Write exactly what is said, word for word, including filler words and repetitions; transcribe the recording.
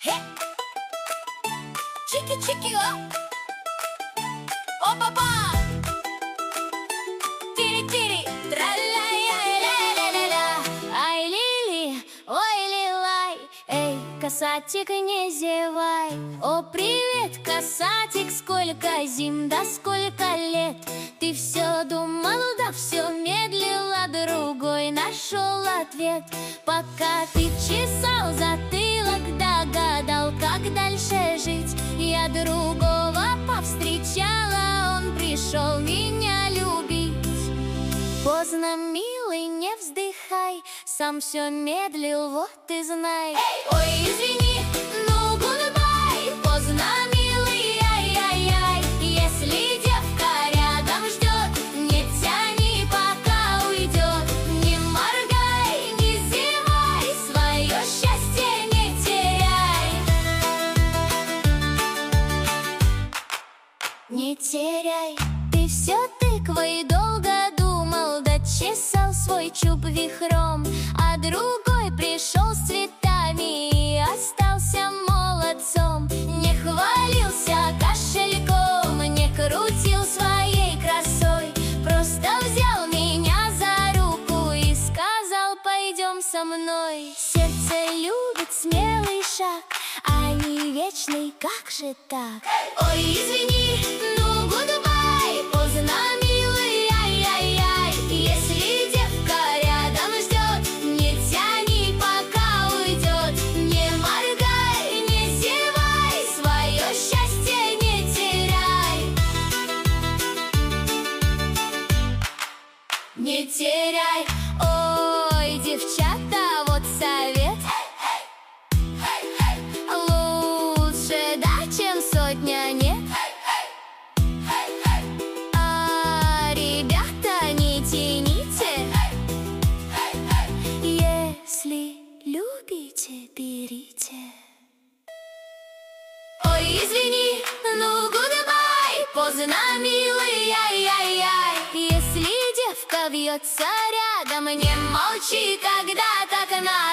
Хе! Чики-чики-о! О-па-па! Тири-тири! Тра-ля-ля-ля-ля-ля-ля! Ай-ли-ли! Ой-ли-лай! Эй, касатик, не зевай! О, привет, касатик! Сколько зим, да сколько лет! Ты все думал, да все медлил, а другой нашел ответ. Пока ты чесал затылок, да гадал, как дальше жить, я другого повстречала, он пришел меня любить. Поздно, милый, не вздыхай, сам все медлил, вот и знай. Эй! Ой, извини, ну гудбай, поздно, милый, ай-яй-яй. Если девка рядом ждет, не тяни, пока уйдет. Не моргай, не зевай, свое счастье не теряй. Не теряй. Ты все тыквой долго думал, да чесал свой чуб вихром, а другой пришел с цветами и остался молодцом. Не хвалился кошельком, не крутил своей красой, просто взял меня за руку и сказал: пойдем со мной. Сердце любит смелый шаг, а не вечный, как же так? Ой, извини, ну гудбай, поздно, милый, ай-яй-яй. Если девка рядом ждет, не тяни, пока уйдет. Не моргай, не зевай, свое счастье не теряй. Не теряй. Ой, девчата, вот совет: лучше да, чем сотня нет. А, ребята, не тяните, если любите, берите. Ой, извини, ну гудбай, поздно, милый, ай-яй-яй. Если девка вьется рядом, не молчи, когда так надо.